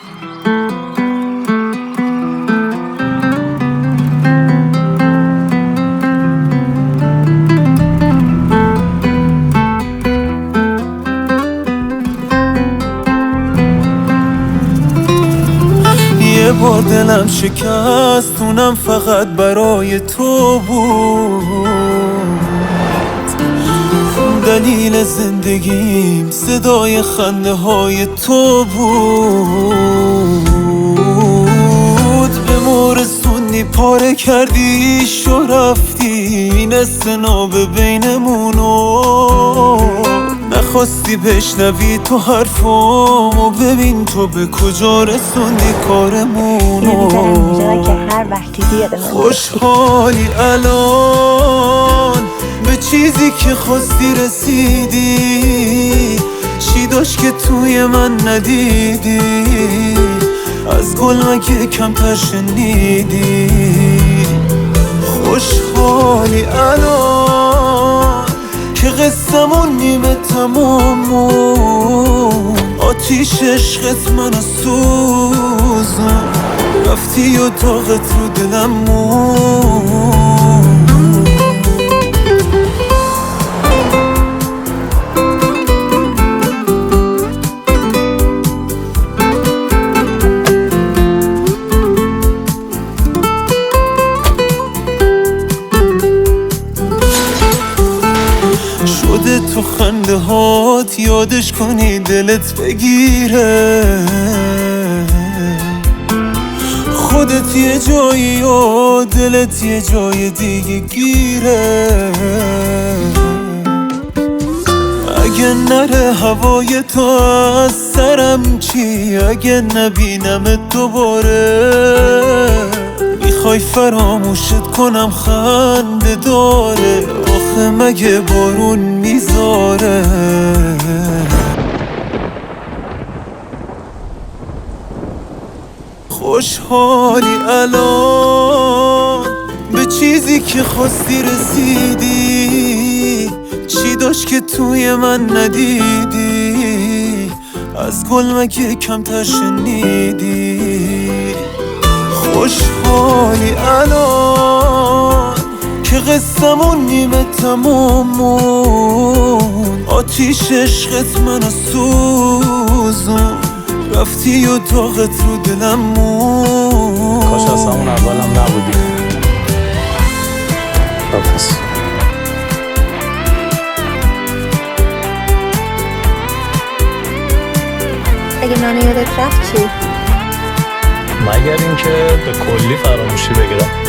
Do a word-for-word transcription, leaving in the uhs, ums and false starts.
یه بار دلم شکست، اونم فقط برای تو بود. دلیل زندگیم صدای خنده های تو بود. به مورسوندی پاره کردیش و رفتی، نصف ناب بینمونو نخواستی بشنوی تو حرفامو. ببین تو به کجا رسوندی کارمونو. خوشحالی الان به چیزی که خواستی رسیدی؟ چی داشت که توی من ندیدی؟ از گل مگه کمتر شنیدی؟ خوشحالی الان که قصمون نیمه تمامون. آتیش عشقت منو سوزون، رفتی و داغت رو دلم مون. شده تو خنده هات یادش کنی دلت بگیره. خودت یه جایی و دلت یه جای دیگه گیره. اگه نره هوای تو از سرم چی؟ اگه نبینمت دوباره میخوای فراموشت کنم خنده داره؟ آخه مگه بارون میذاره؟ خوشحالی الان به چیزی که خواستی رسیدی؟ چی داشت که توی من ندیدی؟ از گل مگه کمتر شنیدی؟ خوشحالی الان که قصمون نیمه تمامون. آتیش عشقت منو سوزون، رفتی و داغت رو دلم مون. کاش از همون اولم نبودی. خداحافظ. اگه منو یادت رفت چی؟ مگر اینکه به کلی فراموشی بگیرم.